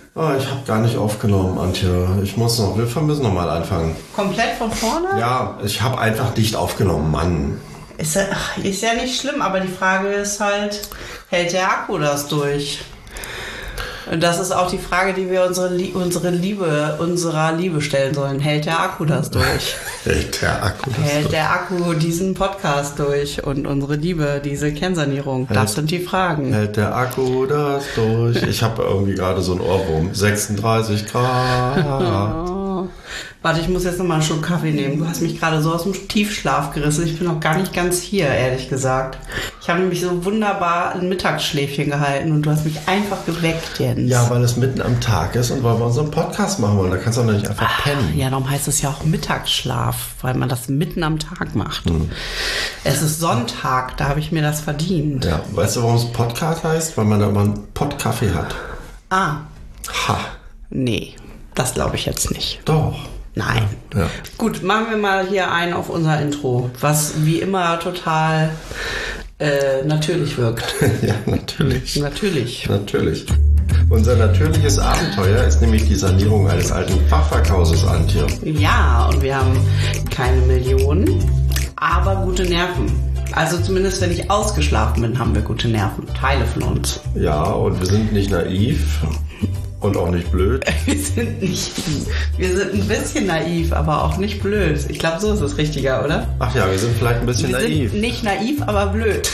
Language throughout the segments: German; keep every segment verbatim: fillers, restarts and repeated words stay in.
Oh, ich habe gar nicht aufgenommen, Antje. Ich muss noch, wir müssen noch mal anfangen. Komplett von vorne? Ja, ich habe einfach nicht aufgenommen, Mann. Ist ja, ist ja nicht schlimm, aber die Frage ist halt, hält der Akku das durch? Und das ist auch die Frage, die wir unsere, unsere Liebe, unserer Liebe stellen sollen. Hält der Akku das durch? Hält der Akku das Hält durch? der Akku diesen Podcast durch und unsere Liebe, diese Kernsanierung? Das Hält, sind die Fragen. Hält der Akku das durch? Ich habe irgendwie gerade so einen Ohrwurm. sechsunddreißig Grad. Oh. Warte, ich muss jetzt nochmal einen Schluck Kaffee nehmen. Du hast mich gerade so aus dem Tiefschlaf gerissen. Ich bin noch gar nicht ganz hier, ehrlich gesagt. Ich habe nämlich so wunderbar ein Mittagsschläfchen gehalten und du hast mich einfach geweckt, Jens. Ja, weil es mitten am Tag ist und weil wir unseren Podcast machen wollen. Da kannst du auch nicht einfach pennen. Ja, darum heißt es ja auch Mittagsschlaf, weil man das mitten am Tag macht. Hm. Es ist Sonntag, da habe ich mir das verdient. Ja, weißt du, warum es Podcast heißt? Weil man da mal einen Pottkaffee hat. Ah. Ha. Nee, das glaube ich jetzt nicht. Doch. Nein. Ja. Gut, machen wir mal hier ein auf unser Intro, was wie immer total äh, natürlich wirkt. Ja, natürlich. Natürlich. Natürlich. Unser natürliches Abenteuer ist nämlich die Sanierung eines alten Fachwerkhauses, Antje. Ja, und wir haben keine Millionen, aber gute Nerven. Also zumindest, wenn ich ausgeschlafen bin, haben wir gute Nerven. Teile von uns. Ja, und wir sind nicht naiv. Und auch nicht blöd. Wir sind nicht, wir sind ein bisschen naiv, aber auch nicht blöd. Ich glaube, so ist es richtiger, oder? Ach ja, wir sind vielleicht ein bisschen wir naiv. Sind nicht naiv, aber blöd.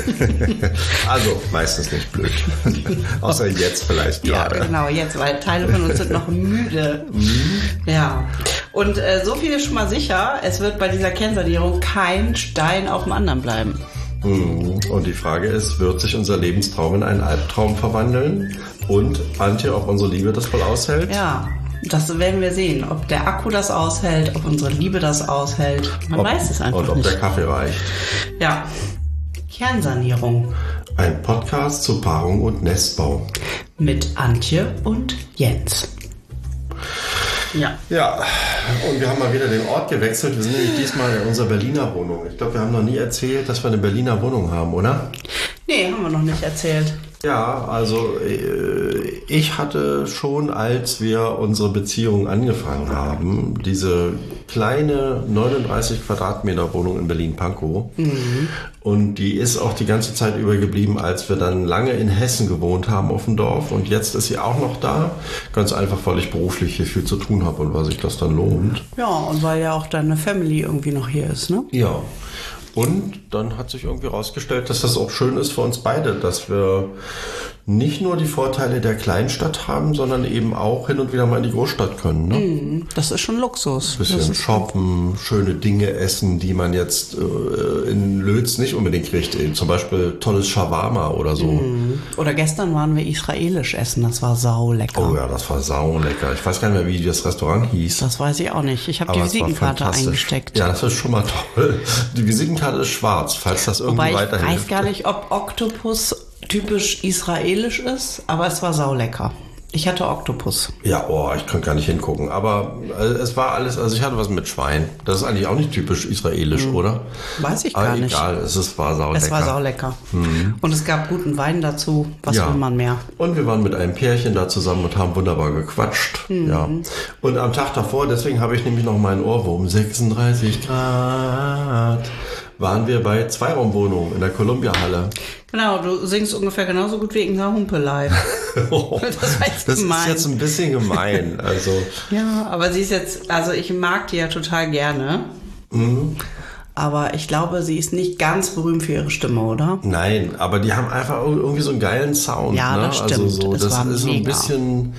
Also, meistens nicht blöd. Außer jetzt vielleicht ja, gerade. Genau, jetzt, weil Teile von uns sind noch müde. Ja. Und äh, so viel ist schon mal sicher, es wird bei dieser Kernsanierung kein Stein auf dem anderen bleiben. Und die Frage ist, wird sich unser Lebenstraum in einen Albtraum verwandeln? Und, Antje, ob unsere Liebe das voll aushält? Ja, das werden wir sehen. Ob der Akku das aushält, ob unsere Liebe das aushält. Man ob, weiß es einfach nicht. Und ob nicht. der Kaffee reicht. Ja. Kernsanierung. Ein Podcast zu Paarung und Nestbau. Mit Antje und Jens. Ja. Ja, und wir haben mal wieder den Ort gewechselt. Wir sind nämlich diesmal in unserer Berliner Wohnung. Ich glaube, wir haben noch nie erzählt, dass wir eine Berliner Wohnung haben, oder? Nee, haben wir noch nicht erzählt. Ja, also ich hatte schon, als wir unsere Beziehung angefangen haben, diese kleine neununddreißig Quadratmeter Wohnung in Berlin-Pankow. Mhm. Und die ist auch die ganze Zeit über geblieben, als wir dann lange in Hessen gewohnt haben auf dem Dorf. Und jetzt ist sie auch noch da. Ganz einfach, weil ich beruflich hier viel zu tun habe und weil sich das dann lohnt. Ja, und weil ja auch deine Family irgendwie noch hier ist, ne? Ja. Und dann hat sich irgendwie rausgestellt, dass das auch schön ist für uns beide, dass wir nicht nur die Vorteile der Kleinstadt haben, sondern eben auch hin und wieder mal in die Großstadt können. Ne? Das ist schon Luxus. Ein bisschen shoppen, schöne Dinge essen, die man jetzt äh, in Lötz nicht unbedingt kriegt. Zum Beispiel tolles Shawarma oder so. Mm. Oder gestern waren wir israelisch essen, das war saulecker. Oh ja, das war saulecker. Ich weiß gar nicht mehr, wie das Restaurant hieß. Das weiß ich auch nicht. Ich habe die Visitenkarte eingesteckt. Ja, das ist schon mal toll. Die Visitenkarte ist schwarz, falls das irgendwie Wobei weiterhilft. Ich weiß gar nicht, ob Oktopus typisch israelisch ist, aber es war saulecker. Ich hatte Oktopus. Ja, oh, ich konnte gar nicht hingucken. Aber äh, es war alles, also ich hatte was mit Schwein. Das ist eigentlich auch nicht typisch israelisch, mhm. oder? Weiß ich gar Aber nicht. Egal, es ist, war saulecker. Es war saulecker. Mhm. Und es gab guten Wein dazu. Was ja. will man mehr? Und wir waren mit einem Pärchen da zusammen und haben wunderbar gequatscht. Mhm. Ja. Und am Tag davor, deswegen habe ich nämlich noch meinen Ohrwurm, sechsunddreißig Grad, waren wir bei Zweiraumwohnungen in der Columbia-Halle. Genau, du singst ungefähr genauso gut wie Inga Humpelei. Oh, das heißt das ist jetzt ein bisschen gemein. Also. Ja, aber sie ist jetzt, also ich mag die ja total gerne. Mhm. Aber ich glaube, sie ist nicht ganz berühmt für ihre Stimme, oder? Nein, aber die haben einfach irgendwie so einen geilen Sound. Ja, ne? das stimmt. Also so, das, das war ist so ein mega. bisschen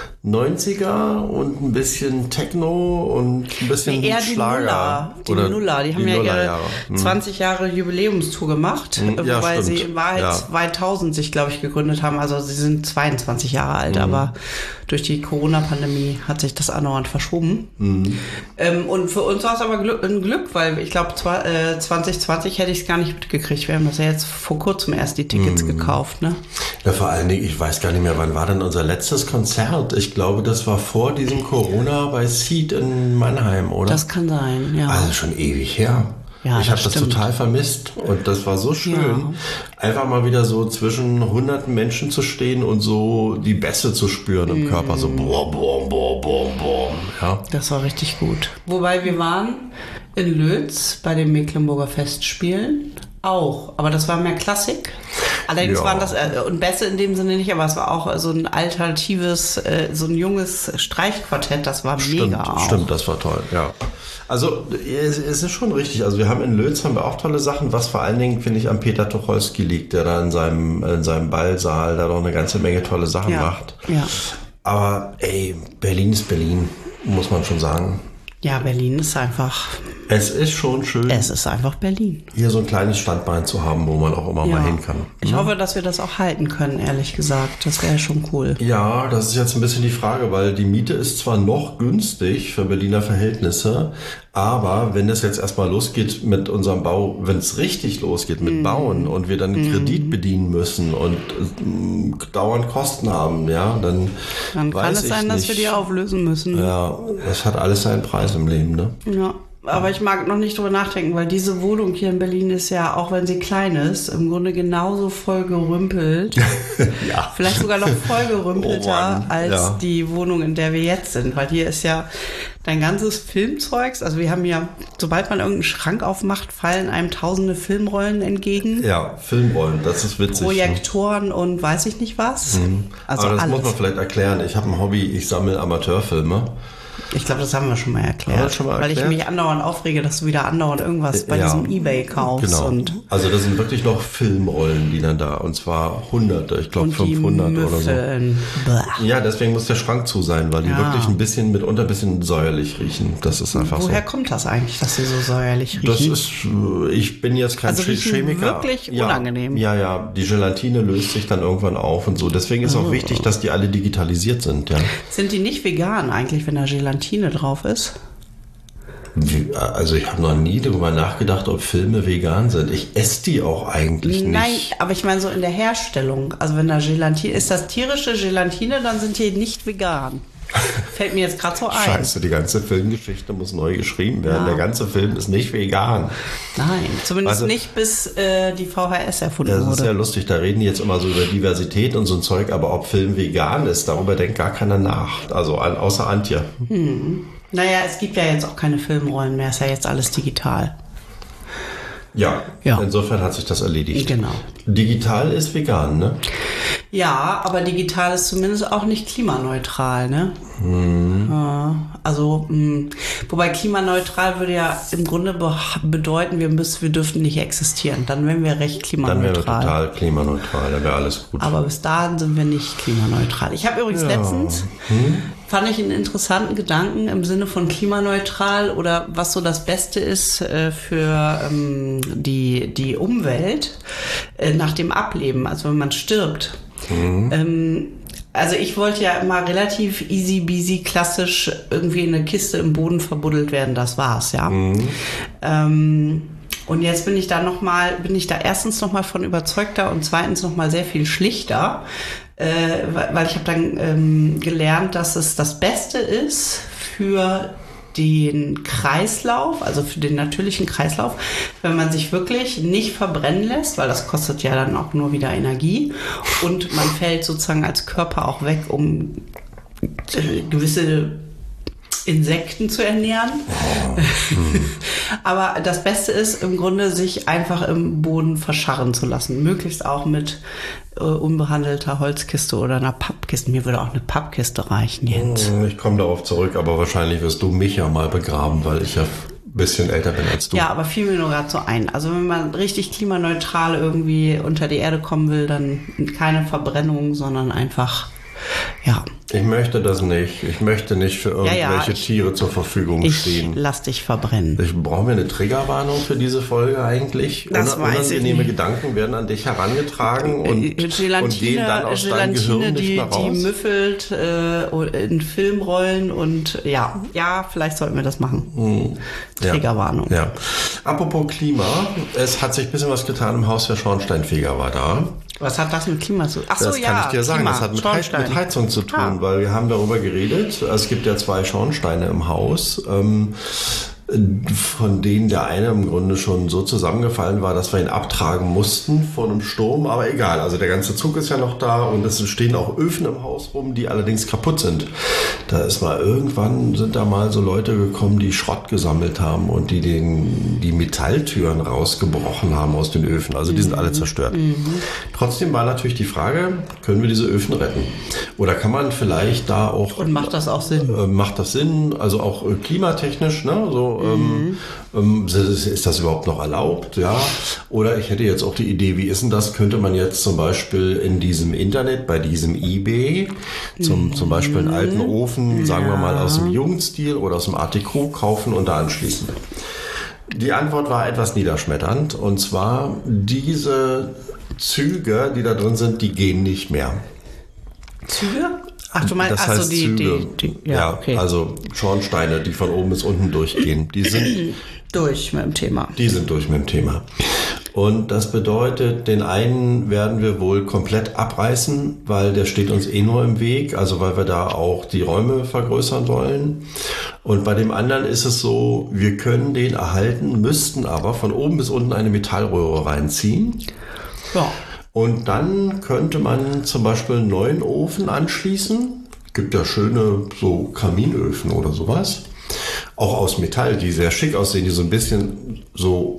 neunziger und ein bisschen Techno und ein bisschen nee, eher Schlager. Die Nuller. Die Nuller. Die, die haben ja ihre hm. zwanzig Jahre Jubiläumstour gemacht, hm, ja, wobei stimmt. sie in Wahrheit ja. zweitausend sich, glaube ich, gegründet haben. Also sie sind zweiundzwanzig Jahre alt, hm. aber durch die Corona-Pandemie hat sich das andauernd verschoben. Hm. Ähm, und für uns war es aber Glück, ein Glück, weil ich glaube, äh, zwanzig zwanzig hätte ich es gar nicht mitgekriegt. Wir haben das ja jetzt vor kurzem erst die Tickets hm. gekauft. Ne? Ja, vor allen Dingen, ich weiß gar nicht mehr, wann war denn unser letztes Konzert? Ich glaube, das war vor diesem Corona bei Seed in Mannheim, oder? Das kann sein, ja. Also schon ewig her. Ja, ich habe das stimmt. total vermisst und das war so schön, Ja. einfach mal wieder so zwischen hunderten Menschen zu stehen und so die Bässe zu spüren im Körper, so boah, boah, boah, boah, boah. Ja. Das war richtig gut. Wobei wir waren in Lötz bei den Mecklenburger Festspielen auch, aber das war mehr Klassik. Allerdings Ja. waren das, äh, und Bässe in dem Sinne nicht, aber es war auch so ein alternatives, äh, so ein junges Streichquartett, das war Stimmt, mega auch. stimmt, das war toll, ja. Also es, es ist schon richtig, also wir haben in Lötz haben wir auch tolle Sachen, was vor allen Dingen, finde ich, an Peter Tucholsky liegt, der da in seinem, in seinem Ballsaal da doch eine ganze Menge tolle Sachen Ja, macht. ja. Aber ey, Berlin ist Berlin, muss man schon sagen. Ja, Berlin ist einfach, Es ist schon schön, es ist einfach Berlin. hier so ein kleines Standbein zu haben, wo man auch immer Ja. mal hin kann. Ich hoffe, dass wir das auch halten können, ehrlich gesagt. Das wäre schon cool. Ja, das ist jetzt ein bisschen die Frage, weil die Miete ist zwar noch günstig für Berliner Verhältnisse, aber wenn das jetzt erstmal losgeht mit unserem Bau, wenn es richtig losgeht mit Bauen und wir dann einen Kredit bedienen müssen und äh, dauernd Kosten haben, ja, dann, Dann kann weiß es ich sein, dass nicht. wir die auflösen müssen. Ja, das hat alles seinen Preis im Leben, ne? Ja, aber ich mag noch nicht drüber nachdenken, weil diese Wohnung hier in Berlin ist ja, auch wenn sie klein ist, im Grunde genauso voll gerümpelt. Ja. Vielleicht sogar noch voll gerümpelter Oh Mann, als ja. die Wohnung, in der wir jetzt sind. Weil hier ist ja dein ganzes Filmzeugs. Also wir haben ja, sobald man irgendeinen Schrank aufmacht, fallen einem tausende Filmrollen entgegen. Ja, Filmrollen, das ist witzig. Ne? Projektoren und weiß ich nicht was. Also Aber das alles. muss man vielleicht erklären. Ich habe ein Hobby, ich sammle Amateurfilme. Ich glaube, das haben wir schon mal erklärt. Haben wir schon mal weil erklärt? ich mich andauernd aufrege, dass du wieder andauernd irgendwas bei Ja. diesem Ebay kaufst. Genau. Und, Also das sind wirklich noch Filmrollen, die dann da, und zwar hunderte, ich glaube und die fünfhundert oder so. Müffeln. Bäh. Ja, deswegen muss der Schrank zu sein, weil die Ja. wirklich ein bisschen, mitunter ein bisschen säuerlich riechen. Das ist einfach Woher so. kommt das eigentlich, dass sie so säuerlich Das riechen? ist, äh, ich bin jetzt kein Also Che- riechen Chemiker. wirklich ja, unangenehm. Ja, ja, die Gelatine löst sich dann irgendwann auf und so. Deswegen ist Oh. auch wichtig, dass die alle digitalisiert sind, ja. Sind die nicht vegan eigentlich, wenn da Gelatine drauf ist? Wie- Also ich habe noch nie darüber nachgedacht, ob Filme vegan sind. Ich esse die auch eigentlich nicht. Nein, aber ich meine so in der Herstellung. Also wenn da Gelatine, ist das tierische Gelatine, dann sind die nicht vegan. Fällt mir jetzt gerade so ein. Scheiße, die ganze Filmgeschichte muss neu geschrieben werden. Ja. Der ganze Film ist nicht vegan. Nein, zumindest Also- nicht bis äh, die V H S erfunden Das ist wurde. ja lustig, da reden die jetzt immer so über Diversität und so ein Zeug, aber ob Film vegan ist, darüber denkt gar keiner nach. Also an- außer Antje. Naja, es gibt ja jetzt auch keine Filmrollen mehr, ist ja jetzt alles digital. Ja, Ja. insofern hat sich das erledigt. Genau. Digital ist vegan, ne? Ja, aber digital ist zumindest auch nicht klimaneutral, ne? Mhm. Ja, also, mh, wobei klimaneutral würde ja im Grunde be bedeuten, wir müssen, wir dürften nicht existieren. Dann wären wir recht Dann wären wir klimaneutral. total klimaneutral, dann wäre alles gut. Aber bis dahin sind wir nicht klimaneutral. Ich habe übrigens Ja. letztens, fand ich einen interessanten Gedanken im Sinne von klimaneutral oder was so das Beste ist äh, für ähm, die, die Umwelt äh, nach dem Ableben, also wenn man stirbt. Ähm, also ich wollte ja immer relativ easy beasy klassisch irgendwie in eine Kiste im Boden verbuddelt werden, das war's, ja. Ähm, und jetzt bin ich da noch mal, bin ich da erstens noch mal von überzeugter und zweitens noch mal sehr viel schlichter, äh, weil weil ich habe dann ähm, gelernt, dass es das Beste ist für den Kreislauf, also für den natürlichen Kreislauf, wenn man sich wirklich nicht verbrennen lässt, weil das kostet ja dann auch nur wieder Energie und man fällt sozusagen als Körper auch weg, um äh, gewisse Insekten zu ernähren. Aber das Beste ist im Grunde, sich einfach im Boden verscharren zu lassen. Möglichst auch mit äh, unbehandelter Holzkiste oder einer Pappkiste. Mir würde auch eine Pappkiste reichen, Jens. Ich komme darauf zurück, aber wahrscheinlich wirst du mich ja mal begraben, weil ich ja ein bisschen älter bin als du. Ja, aber fiel mir nur gerade so ein. Also wenn man richtig klimaneutral irgendwie unter die Erde kommen will, dann keine Verbrennung, sondern einfach, ja, Ich möchte das nicht. Ich möchte nicht für irgendwelche Ja, ja, ich- Tiere zur Verfügung ich stehen. lass dich verbrennen. Ich brauche mir eine Triggerwarnung für diese Folge eigentlich. Das Una- weiß ich Unangenehme nicht. Gedanken werden an dich herangetragen und, Äh, Gelatine, und gehen dann aus deinem Gelatine, Gehirn nicht die, mehr die raus. müffelt äh, in Filmrollen und ja, ja, vielleicht sollten wir das machen. Ja. Triggerwarnung. Ja. Apropos Klima, es hat sich ein bisschen was getan im Haus. Der Schornsteinfeger war da. Was hat das mit Klima zu tun? Ach so, Das ja, kann ich dir sagen. Klima, Das hat mit, Heiz Schornstein. mit Heizung zu tun, Ah. weil wir haben darüber geredet. Es gibt ja zwei Schornsteine im Haus. Ähm, von denen der eine im Grunde schon so zusammengefallen war, dass wir ihn abtragen mussten vor einem Sturm. Aber egal, also der ganze Zug ist ja noch da und es stehen auch Öfen im Haus rum, die allerdings kaputt sind. Da ist mal irgendwann, sind da mal so Leute gekommen, die Schrott gesammelt haben und die den, die Metalltüren rausgebrochen haben aus den Öfen. Also die sind alle zerstört. Mhm. Trotzdem war natürlich die Frage, können wir diese Öfen retten? Oder kann man vielleicht da auch... Und macht das auch Sinn? Äh, macht das Sinn? Also auch äh, klimatechnisch, ne? So, mhm. ähm, ist, ist das überhaupt noch erlaubt? Ja. Oder ich hätte jetzt auch die Idee, wie ist denn das? Könnte man jetzt zum Beispiel in diesem Internet, bei diesem eBay, zum, mhm. zum Beispiel einen alten Ofen, ja. sagen wir mal aus dem Jugendstil oder aus dem Art Deco kaufen und da anschließen? Die Antwort war etwas niederschmetternd. Und zwar, diese Züge, die da drin sind, die gehen nicht mehr. Züge? Ach, du meinst, das ach so, heißt die, Züge. die, die, ja, ja, okay. Also Schornsteine, die von oben bis unten durchgehen. Die sind durch mit dem Thema. Die sind durch mit dem Thema. Und das bedeutet, den einen werden wir wohl komplett abreißen, weil der steht uns eh nur im Weg, also weil wir da auch die Räume vergrößern wollen. Und bei dem anderen ist es so, wir können den erhalten, müssten aber von oben bis unten eine Metallröhre reinziehen. Ja. Und dann könnte man zum Beispiel einen neuen Ofen anschließen. Gibt ja schöne so Kaminöfen oder sowas. Auch aus Metall, die sehr schick aussehen, die so ein bisschen so,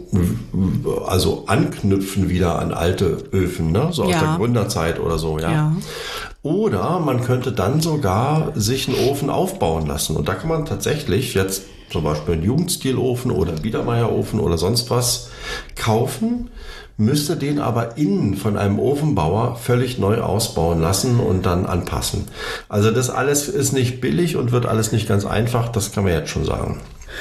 also anknüpfen wieder an alte Öfen, ne? So aus ja. der Gründerzeit oder so, ja. ja. Oder man könnte dann sogar sich einen Ofen aufbauen lassen. Und da kann man tatsächlich jetzt zum Beispiel einen Jugendstilofen oder Biedermeierofen oder sonst was kaufen, müsste den aber innen von einem Ofenbauer völlig neu ausbauen lassen und dann anpassen. Also das alles ist nicht billig und wird alles nicht ganz einfach, das kann man jetzt schon sagen.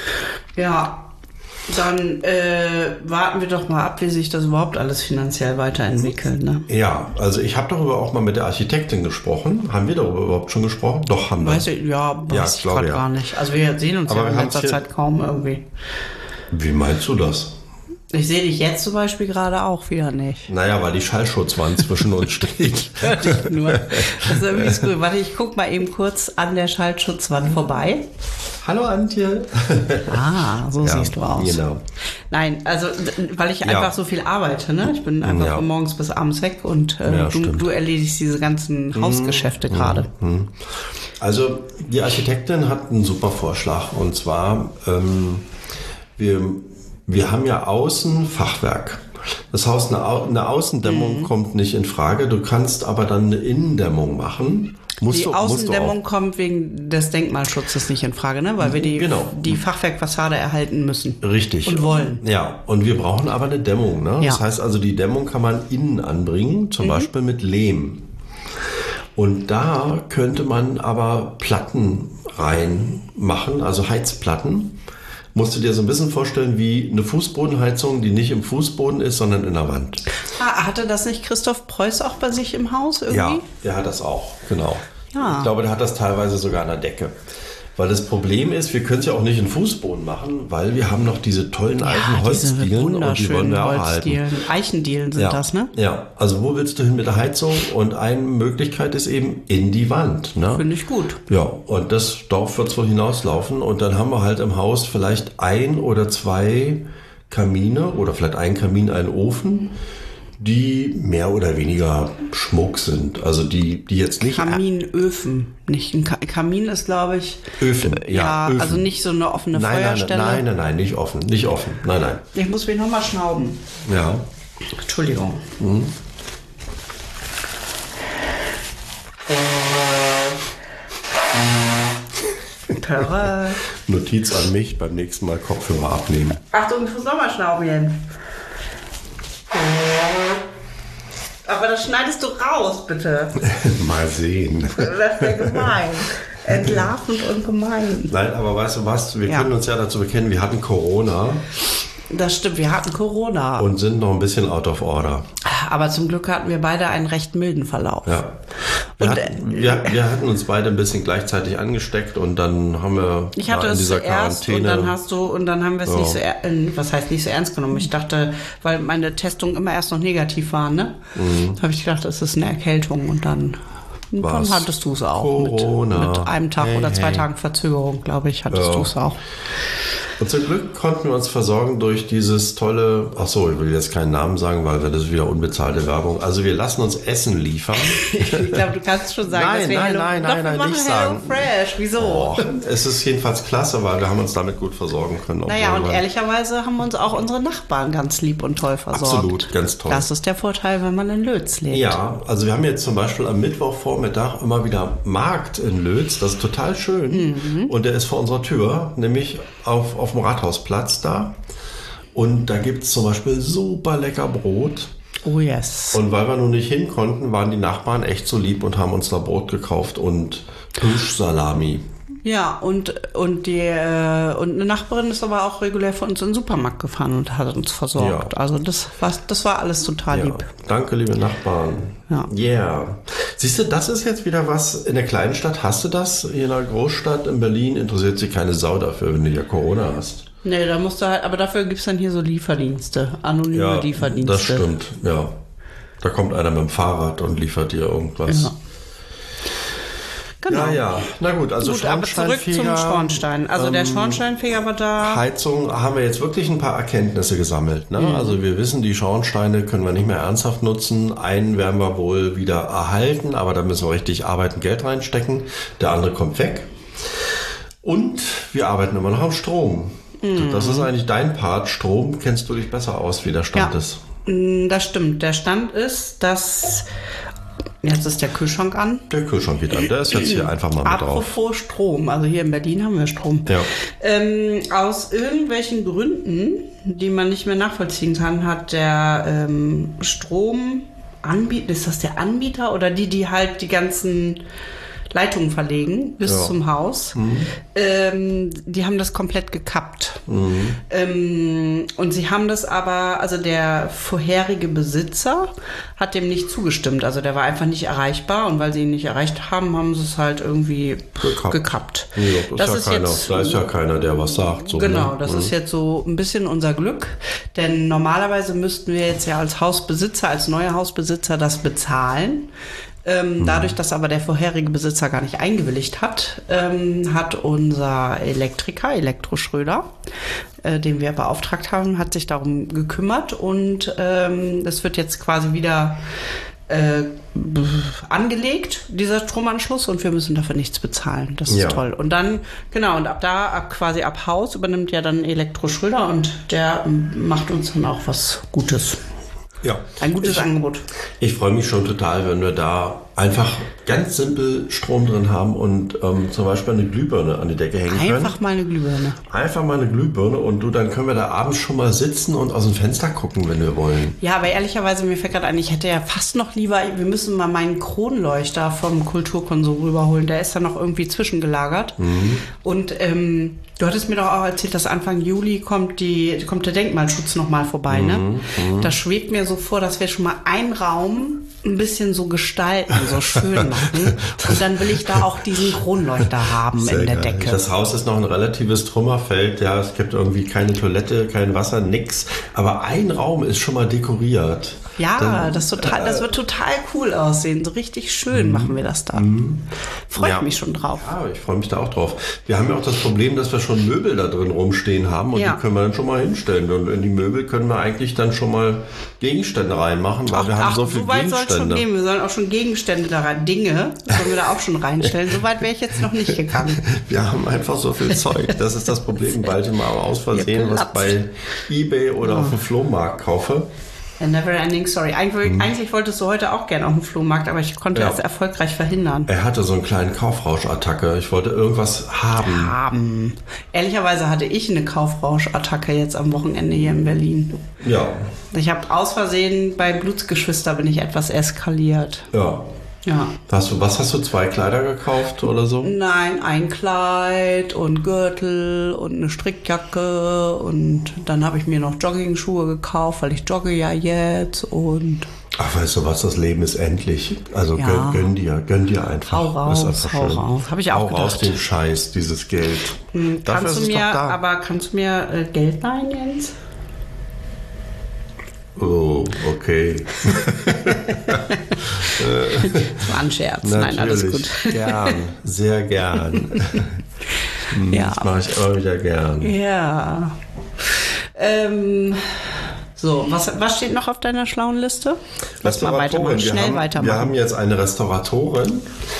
Ja, dann äh, warten wir doch mal ab, wie sich das überhaupt alles finanziell weiterentwickelt. Ne? Ja, also ich habe darüber auch mal mit der Architektin gesprochen. Haben wir darüber überhaupt schon gesprochen? Doch, haben wir. Weiß ich, ja, weiß ja, ich gerade ja. gar nicht. Also wir sehen uns aber ja in letzter Zeit kaum irgendwie. Wie meinst du das? Ich sehe dich jetzt zum Beispiel gerade auch wieder nicht. Naja, weil die Schallschutzwand zwischen uns steht. Nur. Das ist irgendwie cool. Warte, ich guck mal eben kurz an der Schallschutzwand vorbei. Hallo Antje. Ah, so ja, siehst du aus. Genau. Nein, also weil ich einfach ja. so viel arbeite, ne? Ich bin einfach ja. von morgens bis abends weg und äh, ja, du, du erledigst diese ganzen mhm. Hausgeschäfte gerade. Mhm. Also die Architektin hat einen super Vorschlag und zwar ähm, wir Wir haben ja außen Fachwerk. Das heißt, eine, Au- eine Außendämmung mhm. kommt nicht in Frage. Du kannst aber dann eine Innendämmung machen. Musst die du, Außendämmung musst du kommt wegen des Denkmalschutzes nicht in Frage, ne? Weil wir die, genau. die Fachwerkfassade erhalten müssen. Richtig. Und wollen. Ja, und wir brauchen aber eine Dämmung. Ne? Ja. Das heißt also, die Dämmung kann man innen anbringen, zum mhm. Beispiel mit Lehm. Und da könnte man aber Platten reinmachen, also Heizplatten. Musst du dir so ein bisschen vorstellen wie eine Fußbodenheizung, die nicht im Fußboden ist, sondern in der Wand. Ah, hatte das nicht Christoph Preuß auch bei sich im Haus irgendwie? Ja, der hat das auch, genau. Ja. Ich glaube, der hat das teilweise sogar an der Decke. Weil das Problem ist, wir können es ja auch nicht in Fußboden machen, weil wir haben noch diese tollen ja, alten Holzdielen und die wollen wir auch halten. Eichendielen sind ja, das, ne? Ja, also wo willst du hin mit der Heizung? Und eine Möglichkeit ist eben in die Wand. Ne? Finde ich gut. Ja, und das, darauf wird es wohl hinauslaufen. Und dann haben wir halt im Haus vielleicht ein oder zwei Kamine oder vielleicht ein Kamin, einen Ofen, die mehr oder weniger Schmuck sind. Also die, die jetzt nicht... Kaminöfen. Nicht ein Ka- Kamin ist, glaube ich... Öfen, ja. Ja, Öfen. Also nicht so eine offene nein, Feuerstelle. Nein, nein, nein, nein, nicht offen. Nicht offen. Nein, nein. Ich muss mich nochmal schnauben. Ja. Entschuldigung. Mhm. Töre. Notiz an mich, beim nächsten Mal Kopfhörer abnehmen. Achtung, ich muss nochmal schnauben, Jens. Aber das schneidest du raus, bitte. Mal sehen. Das ist ja gemein. Entlarvend und gemein. Nein, aber weißt du was? Wir ja. können uns ja dazu bekennen, wir hatten Corona. Das stimmt, wir hatten Corona. Und sind noch ein bisschen out of order. Aber zum Glück hatten wir beide einen recht milden Verlauf. Ja. Wir, und, hatten, wir, wir hatten uns beide ein bisschen gleichzeitig angesteckt und dann haben wir ich hatte in dieser es zuerst Quarantäne. Und dann hast du und dann haben wir es ja. nicht so er, was heißt nicht so ernst genommen. Ich dachte, weil meine Testungen immer erst noch negativ waren, ne? Mhm. Habe ich gedacht, es ist eine Erkältung und dann, dann hattest du es auch. Corona. Mit, mit einem Tag hey, oder zwei hey. Tagen Verzögerung, glaube ich, hattest ja. du es auch. Und zum Glück konnten wir uns versorgen durch dieses tolle, ach so, ich will jetzt keinen Namen sagen, weil das ist wieder unbezahlte Werbung. Also wir lassen uns Essen liefern. Ich glaube, du kannst schon sagen, nein, dass wir nein, Hello, nein, doch, nein, wir nein, machen nicht Hello sagen. Fresh. Wieso? Oh, es ist jedenfalls klasse, weil wir haben uns damit gut versorgen können. Naja, und wir- ehrlicherweise haben uns auch unsere Nachbarn ganz lieb und toll versorgt. Absolut, ganz toll. Das ist der Vorteil, wenn man in Lötz lebt. Ja, also wir haben jetzt zum Beispiel am Mittwochvormittag immer wieder Markt in Lötz. Das ist total schön. Mhm. Und der ist vor unserer Tür, nämlich auf, auf dem Rathausplatz da. Und da gibt es zum Beispiel super lecker Brot. Oh yes. Und weil wir nun nicht hin konnten, waren die Nachbarn echt so lieb und haben uns da Brot gekauft und Plüschsalami. Ja, und, und, die, äh, und eine Nachbarin ist aber auch regulär für uns in den Supermarkt gefahren und hat uns versorgt. Ja. Also das war, das war alles total Ja, lieb. danke, liebe Nachbarn. Ja. Yeah. Siehst du, das ist jetzt wieder was in der kleinen Stadt. Hast du das? Hier in der Großstadt in Berlin interessiert sich keine Sau dafür, wenn du ja Corona hast. Nee, da musst du halt, aber dafür gibt's dann hier so Lieferdienste, anonyme Ja, Lieferdienste. das stimmt, ja. Da kommt einer mit dem Fahrrad und liefert dir irgendwas. Ja. Genau. Ja, ja. Na gut, also Gut, aber zurück zum Schornsteinfeger, Schornstein. Also der ähm, Schornsteinfeger war da. Heizung haben wir jetzt wirklich ein paar Erkenntnisse gesammelt. Ne? Mhm. Also wir wissen, die Schornsteine können wir nicht mehr ernsthaft nutzen. Einen werden wir wohl wieder erhalten, aber da müssen wir richtig arbeiten, Geld reinstecken. Der andere kommt weg. Und wir arbeiten immer noch am Strom. Mhm. Das ist eigentlich dein Part. Strom kennst du dich besser aus, wie der Stand Ja. ist. Mm, Das stimmt. Der Stand ist, dass jetzt ist der Kühlschrank an. Der Kühlschrank geht an. Der ist jetzt hier einfach mal mit drauf. Apropos Strom, also hier in Berlin haben wir Strom. Ja. Ähm, aus irgendwelchen Gründen, die man nicht mehr nachvollziehen kann, hat der ähm, Stromanbieter, ist das der Anbieter oder die, die halt die ganzen Leitungen verlegen bis Ja. zum Haus, Mhm. ähm, die haben das komplett gekappt. Mhm. Ähm, und sie haben das aber, also der vorherige Besitzer hat dem nicht zugestimmt. Also der war einfach nicht erreichbar und weil sie ihn nicht erreicht haben, haben sie es halt irgendwie Gekappt. gekappt. Ja, das ist ja keiner, da ist ja keiner, der was sagt. So, Genau, ne? das Mhm. ist jetzt so ein bisschen unser Glück, denn normalerweise müssten wir jetzt ja als Hausbesitzer, als neuer Hausbesitzer das bezahlen. Ähm, dadurch, dass aber der vorherige Besitzer gar nicht eingewilligt hat, ähm, hat unser Elektriker, Elektroschröder, äh, den wir beauftragt haben, hat sich darum gekümmert und ähm, das wird jetzt quasi wieder äh, b- angelegt, dieser Stromanschluss, und wir müssen dafür nichts bezahlen. Das ist Ja. toll. Und dann, genau, und ab da, ab quasi ab Haus übernimmt ja dann Elektroschröder und der ähm, macht uns dann auch was Gutes. Ja. Ein gutes ich, Angebot. Ich freue mich schon total, wenn wir da einfach ganz simpel Strom drin haben und ähm, zum Beispiel eine Glühbirne an die Decke hängen können. Einfach mal eine Glühbirne. Einfach mal eine Glühbirne und du, dann können wir da abends schon mal sitzen und aus dem Fenster gucken, wenn wir wollen. Ja, aber ehrlicherweise, mir fällt gerade ein, ich hätte ja fast noch lieber, wir müssen mal meinen Kronleuchter vom Kulturkonsum rüberholen. Der ist da noch irgendwie zwischengelagert. Mhm. Und ähm, du hattest mir doch auch erzählt, dass Anfang Juli kommt, die, kommt der Denkmalschutz nochmal vorbei. Mhm. Ne? Da schwebt mir so vor, dass wir schon mal einen Raum ein bisschen so gestalten, so schön machen. Und dann will ich da auch diesen Kronleuchter haben Sehr in der geil. Decke. Das Haus ist noch ein relatives Trümmerfeld. Ja, es gibt irgendwie keine Toilette, kein Wasser, nix. Aber ein Raum ist schon mal dekoriert. Ja, Dann, das, total, das wird total cool aussehen. So richtig schön machen wir das da. Freue ich Ja. mich schon drauf. Ja, ich freue mich da auch drauf. Wir haben ja auch das Problem, dass wir schon Möbel da drin rumstehen haben und Ja. die können wir dann schon mal hinstellen. Und in die Möbel können wir eigentlich dann schon mal Gegenstände reinmachen, weil wir haben so viele weit soll es schon Gegenstände. gehen. Wir sollen auch schon Gegenstände da rein, Dinge, sollen wir da auch schon reinstellen. So weit wäre ich jetzt noch nicht gegangen. Wir haben einfach so viel Zeug. Das ist das Problem, bald mal aus Versehen Ihr was Platz. bei eBay oder auf dem Flohmarkt kaufe. A never ending story. Eigentlich, eigentlich wolltest du heute auch gerne auf den Flohmarkt, aber ich konnte Ja. es erfolgreich verhindern. Er hatte so einen kleinen Kaufrauschattacke. Ich wollte irgendwas haben. Haben. Ehrlicherweise hatte ich eine Kaufrauschattacke jetzt am Wochenende hier in Berlin. Ja, Ich habe aus Versehen bei Blutsgeschwister bin ich etwas eskaliert. ja. Ja. Hast du, was hast du, zwei Kleider gekauft oder so? Nein, ein Kleid und Gürtel und eine Strickjacke und dann habe ich mir noch Joggingschuhe gekauft, weil ich jogge ja jetzt und Ach, weißt du was, das Leben ist endlich. Also Ja. gönn, gönn dir, gönn dir einfach. Hau raus, ist einfach hau schön. raus. Hab ich auch hau raus gedacht. den Scheiß, dieses Geld. Dafür kannst ist du es mir, doch da. aber kannst du mir äh, Geld leihen, Jens? Oh, okay. Das war ein Scherz. Nein, alles gut. Gern, sehr gern. Ja. Das mache ich immer wieder gern. Ja. Ähm, so, was, was steht noch auf deiner schlauen Liste? Lass mal weitermachen, wir schnell haben, weitermachen. Wir haben jetzt eine Restauratorin,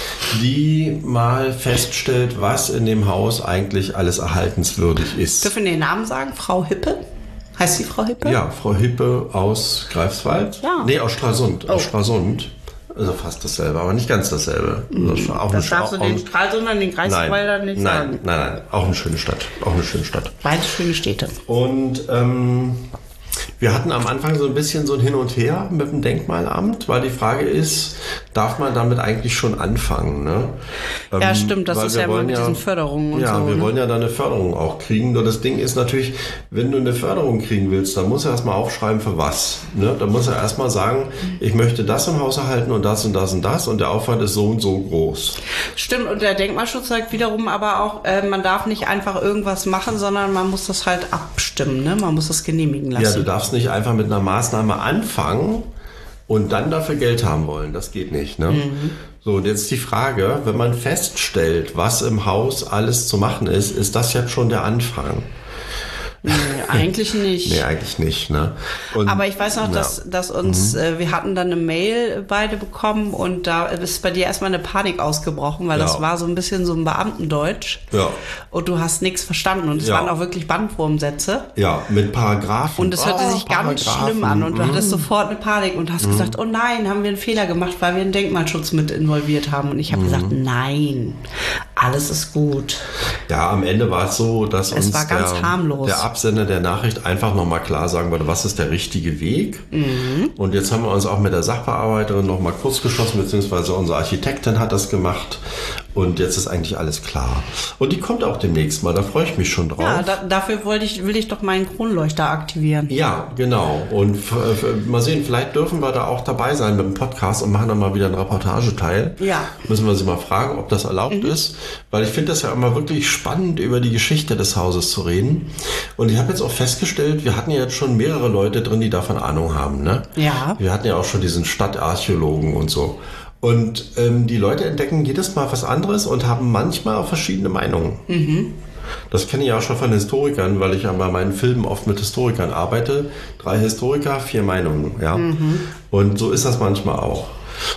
die mal feststellt, was in dem Haus eigentlich alles erhaltenswürdig ist. Dürfen wir den Namen sagen? Frau Hippe? Heißt sie Frau Hippe? Ja, Frau Hippe aus Greifswald. Ja. Nee, aus Stralsund. Oh. Aus Stralsund. Also fast dasselbe, aber nicht ganz dasselbe. Das, ist auch Das eine, darfst du auch, den auch, Stralsund und den Greifswalder nicht nein, sagen. nein, nein, auch eine schöne Stadt. Auch eine schöne Stadt. Beide schöne Städte. Und ähm, wir hatten am Anfang so ein bisschen so ein Hin und Her mit dem Denkmalamt, weil die Frage ist, darf man damit eigentlich schon anfangen? Ne? Ja, Ähm, stimmt, das weil ist wir ja immer wollen mit diesen Förderungen und ja, so. wir ne? wollen ja da eine Förderung auch kriegen. Nur das Ding ist natürlich, wenn du eine Förderung kriegen willst, dann musst du erstmal aufschreiben, für was. Ne? Dann musst du erstmal sagen, ich möchte das im Haus erhalten und das und das und das und der Aufwand ist so und so groß. Stimmt, und der Denkmalschutz sagt wiederum aber auch, äh, man darf nicht einfach irgendwas machen, sondern man muss das halt abstimmen, ne? Man muss das genehmigen lassen. Ja, du darfst nicht einfach mit einer Maßnahme anfangen und dann dafür Geld haben wollen. Das geht nicht. Ne? Mhm. So, und jetzt die Frage, wenn man feststellt, was im Haus alles zu machen ist, ist das jetzt schon der Anfang? Nee, eigentlich nicht. Nee, eigentlich nicht. Ne? Und, aber ich weiß noch, ja. dass, dass uns, mhm. äh, wir hatten dann eine Mail beide bekommen und da ist bei dir erstmal eine Panik ausgebrochen, weil ja. das war so ein bisschen so ein Beamtendeutsch. Ja. Und du hast nichts verstanden und es ja. waren auch wirklich Bandwurmsätze. Ja, mit Paragraphen. Und es hörte oh, sich ganz schlimm an und du mhm. hattest sofort eine Panik und hast mhm. gesagt, oh nein, haben wir einen Fehler gemacht, weil wir einen Denkmalschutz mit involviert haben. Und ich habe mhm. gesagt, nein, alles ist gut. Ja, am Ende war es so, dass es uns war ganz der, harmlos. der Absender der Nachricht einfach nochmal klar sagen wollte, was ist der richtige Weg. Mhm. Und jetzt haben wir uns auch mit der Sachbearbeiterin nochmal kurz geschlossen, beziehungsweise unsere Architektin hat das gemacht. Und jetzt ist eigentlich alles klar. Und die kommt auch demnächst mal, da freue ich mich schon drauf. Ja, da, dafür wollte ich, will ich doch meinen Kronleuchter aktivieren. Ja, genau. Und f- f- mal sehen, vielleicht dürfen wir da auch dabei sein mit dem Podcast und machen dann mal wieder einen Reportageteil. Ja. Müssen wir sie mal fragen, ob das erlaubt mhm. ist. Weil ich finde das ja immer wirklich spannend, über die Geschichte des Hauses zu reden. Und ich habe jetzt auch festgestellt, wir hatten ja jetzt schon mehrere Leute drin, die davon Ahnung haben. Ne? Ja. Wir hatten ja auch schon diesen Stadtarchäologen und so. Und ähm, die Leute entdecken jedes Mal was anderes und haben manchmal auch verschiedene Meinungen. Mhm. Das kenne ich auch schon von Historikern, weil ich ja bei meinen Filmen oft mit Historikern arbeite. Drei Historiker, vier Meinungen. Ja? Mhm. Und so ist das manchmal auch.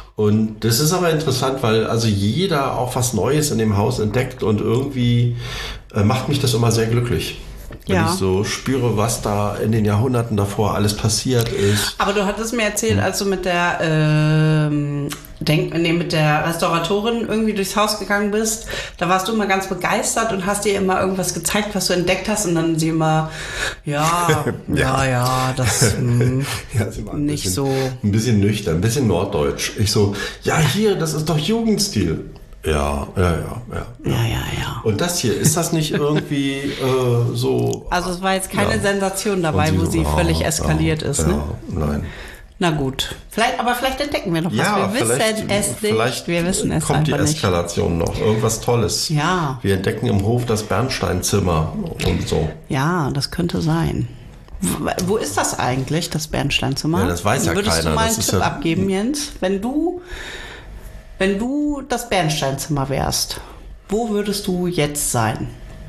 Und das ist aber interessant, weil also jeder auch was Neues in dem Haus entdeckt und irgendwie äh, macht mich das immer sehr glücklich. Wenn ja. ich so spüre, was da in den Jahrhunderten davor alles passiert ist. Aber du hattest mir erzählt, als du mit der ähm, Denk, nee, mit der Restauratorin irgendwie durchs Haus gegangen bist, da warst du immer ganz begeistert und hast dir immer irgendwas gezeigt, was du entdeckt hast und dann sie immer, ja, ja, ja, ja, das mh, ja, ist immer ein nicht bisschen, so. Ein bisschen nüchtern, ein bisschen norddeutsch. Ich so, ja hier, das ist doch Jugendstil. Ja, ja, ja, ja. Ja, ja, ja. Und das hier, ist das nicht irgendwie äh, so... Also es war jetzt keine ja. Sensation dabei, sie wo sie so, völlig ja, eskaliert ja, ist, ja, ne? Nein. Na gut. Vielleicht, aber vielleicht entdecken wir noch was. Ja, wir wissen es nicht. Vielleicht wir wissen es kommt die einfach Eskalation nicht. noch. Irgendwas Tolles. Ja. Wir entdecken im Hof das Bernsteinzimmer und so. Ja, das könnte sein. Wo ist das eigentlich, das Bernsteinzimmer? Ja, das weiß ja Würdest keiner. du mal einen das Tipp ist ja abgeben, Jens? Wenn du, wenn du das Bernsteinzimmer wärst, wo würdest du jetzt sein?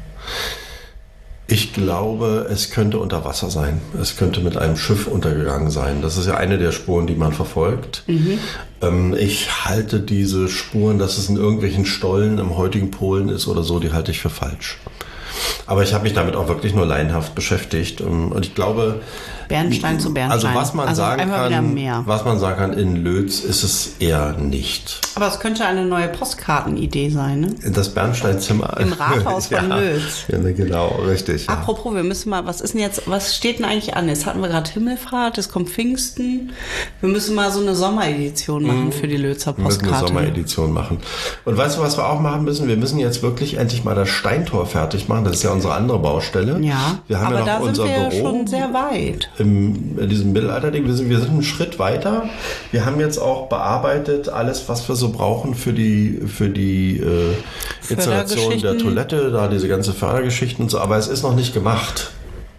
Ich glaube, es könnte unter Wasser sein. Es könnte mit einem Schiff untergegangen sein. Das ist ja eine der Spuren, die man verfolgt. Mhm. Ähm, ich halte diese Spuren, dass es in irgendwelchen Stollen im heutigen Polen ist oder so, die halte ich für falsch. Aber ich habe mich damit auch wirklich nur laienhaft beschäftigt. Und ich glaube... Bernstein zu Bernstein. Also was man also sagen kann, mehr. was man sagen kann, in Lötz ist es eher nicht. Aber es könnte eine neue Postkartenidee sein, ne? Das Bernsteinzimmer. Im Rathaus von ja, Lötz. Ja, genau, richtig. Ja. Apropos, wir müssen mal, was ist denn jetzt, was steht denn eigentlich an? Jetzt hatten wir gerade Himmelfahrt, es kommt Pfingsten. Wir müssen mal so eine Sommeredition machen mhm. für die Lötzer Postkarte. Wir müssen eine Sommeredition machen. Und weißt du, was wir auch machen müssen? Wir müssen jetzt wirklich endlich mal das Steintor fertig machen. Das ist ja unsere andere Baustelle. Ja, wir haben aber ja noch da unser sind wir Büro schon sehr weit. Im, in diesem Mittelalterding. Wir sind, wir sind einen Schritt weiter. Wir haben jetzt auch bearbeitet alles, was wir so brauchen für die, für die äh, Installation der Toilette, da diese ganze Fördergeschichten und so. Aber es ist noch nicht gemacht.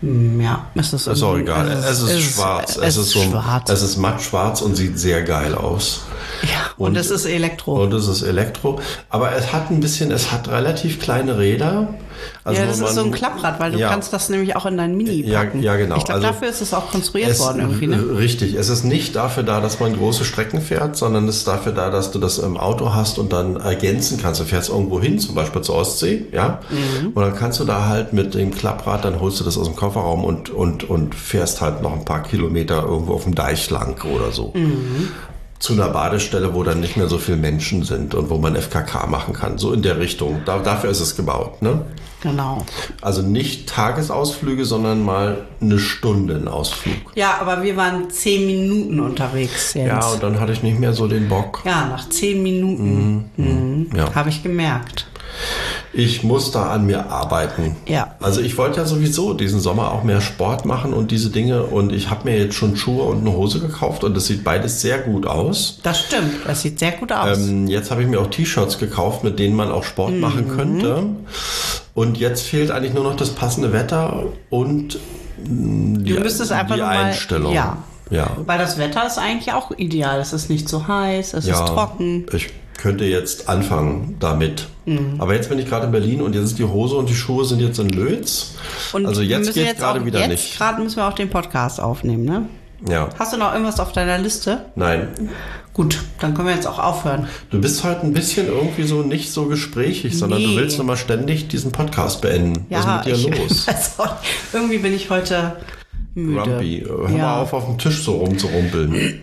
Ja, es ist, ist auch egal. Es ist, es ist schwarz. Es, es ist so, schwarz. Es ist mattschwarz und sieht sehr geil aus. Ja, und, und es ist Elektro. Und es ist Elektro. Aber es hat ein bisschen, es hat relativ kleine Räder. Also ja, das man, ist so ein Klapprad, weil du ja. kannst das nämlich auch in dein Mini packen. Ja, ja genau. Ich glaube, also dafür ist es auch konstruiert worden irgendwie, ne? Richtig. Es ist nicht dafür da, dass man große Strecken fährt, sondern es ist dafür da, dass du das im Auto hast und dann ergänzen kannst. Du fährst irgendwo hin, zum Beispiel zur Ostsee, ja? Mhm. Und dann kannst du da halt mit dem Klapprad, dann holst du das aus dem Kofferraum und, und, und fährst halt noch ein paar Kilometer irgendwo auf dem Deich lang oder so. Mhm. Zu einer Badestelle, wo dann nicht mehr so viele Menschen sind und wo man F K K machen kann. So in der Richtung. Da, dafür ist es gebaut, ne? Genau. Also nicht Tagesausflüge, sondern mal eine Stundenausflug. Ja, aber wir waren zehn Minuten unterwegs, Jens. Ja, und dann hatte ich nicht mehr so den Bock. Ja, nach zehn Minuten. Mhm. Mhm. Ja. Habe ich gemerkt. Ich muss da an mir arbeiten. Ja. Also ich wollte ja sowieso diesen Sommer auch mehr Sport machen und diese Dinge. Und ich habe mir jetzt schon Schuhe und eine Hose gekauft und das sieht beides sehr gut aus. Das stimmt, das sieht sehr gut aus. Ähm, jetzt habe ich mir auch T-Shirts gekauft, mit denen man auch Sport mhm. machen könnte. Und jetzt fehlt eigentlich nur noch das passende Wetter und die, du müsstest einfach die nur mal, Einstellung. Ja. Ja. Weil das Wetter ist eigentlich auch ideal. Es ist nicht so heiß, es ja, ist trocken. Ich könnte jetzt anfangen damit. Mhm. Aber jetzt bin ich gerade in Berlin und jetzt ist die Hose und die Schuhe sind jetzt in Lötz. Und also jetzt geht jetzt gerade wieder jetzt nicht. Jetzt gerade müssen wir auch den Podcast aufnehmen, ne? Ja. Hast du noch irgendwas auf deiner Liste? Nein. Gut, dann können wir jetzt auch aufhören. Du bist heute ein bisschen irgendwie so nicht so gesprächig, sondern nee. du willst immer ständig diesen Podcast beenden. Ja, was ist mit dir ich, los? Also, irgendwie bin ich heute müde. Grumpy. Hör ja. mal auf, auf dem Tisch so rumzurumpeln.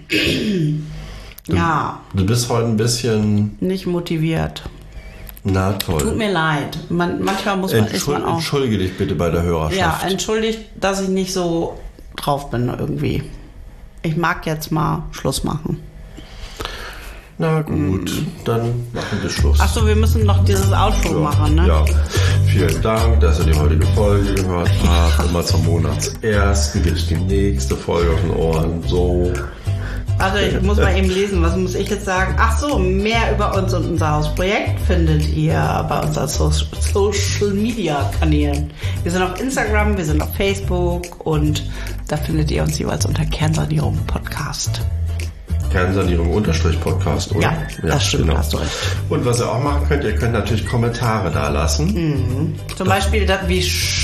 Du, ja. Du bist heute ein bisschen... nicht motiviert. Na toll. Tut mir leid. Man, manchmal muss man... Entschuld, ist man auch, entschuldige dich bitte bei der Hörerschaft. Ja, entschuldigt, dass ich nicht so drauf bin irgendwie. Ich mag jetzt mal Schluss machen. Na gut, mm. dann machen wir Schluss. Achso, wir müssen noch dieses Outro ja, machen, ne? Ja. Vielen Dank, dass ihr die heutige Folge gehört habt. Ja. Immer zum Monatsersten gibt es die nächste Folge auf den Ohren. So... Also ich muss mal eben lesen, was muss ich jetzt sagen? Ach so, mehr über uns und unser Hausprojekt findet ihr bei unseren Social Media Kanälen. Wir sind auf Instagram, wir sind auf Facebook und da findet ihr uns jeweils unter Kernsanierung Podcast. Kernsanierung Unterstrich Podcast, oder? Ja, ja, das stimmt, genau. Hast du recht. Und was ihr auch machen könnt, ihr könnt natürlich Kommentare da lassen. Mhm. Zum das Beispiel, wie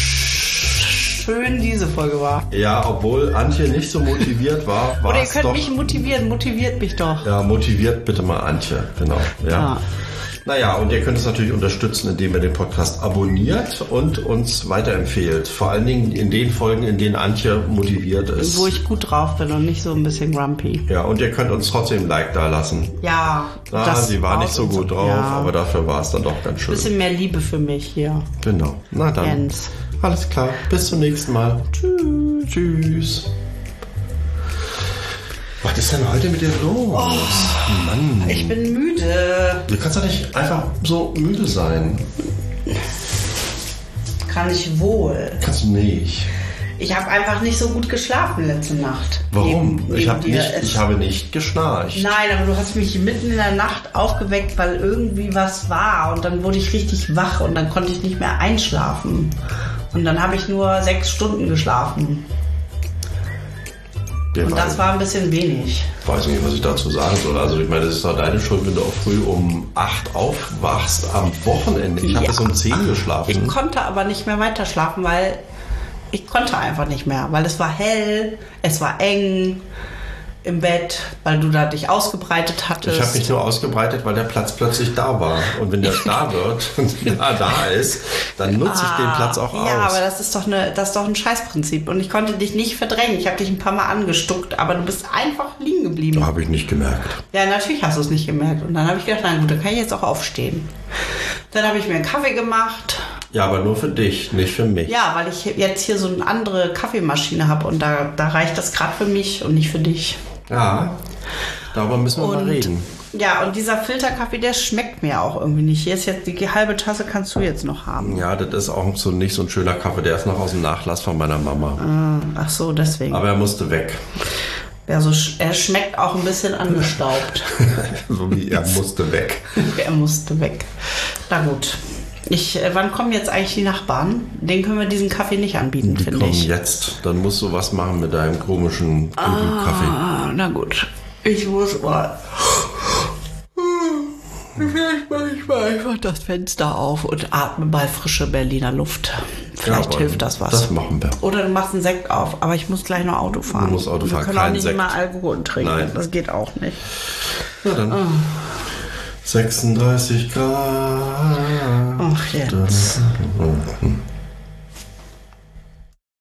schön diese Folge war. Ja, obwohl Antje nicht so motiviert war. Oder ihr könnt doch, mich motivieren, motiviert mich doch. Ja, motiviert bitte mal Antje, genau. Ja. ja. Naja, und ihr könnt es natürlich unterstützen, indem ihr den Podcast abonniert und uns weiterempfehlt. Vor allen Dingen in den Folgen, in denen Antje motiviert ist. Wo ich gut drauf bin und nicht so ein bisschen grumpy. Ja, und ihr könnt uns trotzdem ein Like da lassen. Ja. Ah, sie war nicht so gut drauf, ja. aber dafür war es dann doch ganz schön. Ein bisschen mehr Liebe für mich hier. Genau. Na dann. Jens. Alles klar. Bis zum nächsten Mal. Tschüss. Tschüss. Was ist denn heute mit dir los? Oh, Mann. Ich bin müde. Du kannst doch nicht einfach so müde sein. Kann ich wohl. Kannst du nicht. Ich habe einfach nicht so gut geschlafen letzte Nacht. Warum? Neben, ich, neben hab nicht, ich habe nicht geschnarcht. Nein, aber du hast mich mitten in der Nacht aufgeweckt, weil irgendwie was war. Und dann wurde ich richtig wach und dann konnte ich nicht mehr einschlafen. Und dann habe ich nur sechs Stunden geschlafen. Der und das war ein bisschen wenig. Ich weiß nicht, was ich dazu sagen soll. Also ich meine, das ist doch deine Schuld, wenn du auch früh um acht aufwachst am Wochenende. Ich ja. habe bis um zehn geschlafen. Ich konnte aber nicht mehr weiter schlafen, weil ich konnte einfach nicht mehr. Weil es war hell, es war eng im Bett, weil du da dich ausgebreitet hattest. Ich habe mich nur ausgebreitet, weil der Platz plötzlich da war. Und wenn der da wird und da da ist, dann nutze ich ah, den Platz auch aus. Ja, aber das ist doch eine, das ist doch ein Scheißprinzip. Und ich konnte dich nicht verdrängen. Ich habe dich ein paar Mal angestuckt, aber du bist einfach liegen geblieben. Da habe ich nicht gemerkt. Ja, natürlich hast du es nicht gemerkt. Und dann habe ich gedacht, na gut, dann kann ich jetzt auch aufstehen. Dann habe ich mir einen Kaffee gemacht. Ja, aber nur für dich, nicht für mich. Ja, weil ich jetzt hier so eine andere Kaffeemaschine habe und da, da reicht das gerade für mich und nicht für dich. Ja, darüber müssen wir und, mal reden. Ja, und dieser Filterkaffee, der schmeckt mir auch irgendwie nicht. Hier ist jetzt die halbe Tasse, kannst du jetzt noch haben. Ja, das ist auch so nicht so ein schöner Kaffee. Der ist noch aus dem Nachlass von meiner Mama. Ach so, deswegen. Aber er musste weg. Ja, so, er schmeckt auch ein bisschen angestaubt. So wie er musste weg. Er musste weg. Na gut. Ich, äh, wann kommen jetzt eigentlich die Nachbarn? Den können wir diesen Kaffee nicht anbieten, Die finde kommen ich. jetzt. Dann musst du was machen mit deinem komischen Kaffee. Ah, na gut. Ich muss mal. Vielleicht mache ich mal einfach das Fenster auf und atme mal frische Berliner Luft. Vielleicht Ja, hilft das was. Das machen wir. Oder du machst einen Sekt auf, aber ich muss gleich noch Auto fahren. Du musst Auto fahren, wir können kein auch nicht Sekt. immer Alkohol trinken. Nein. Das geht auch nicht. Na dann. Oh. sechsunddreißig Grad. Ach, jetzt.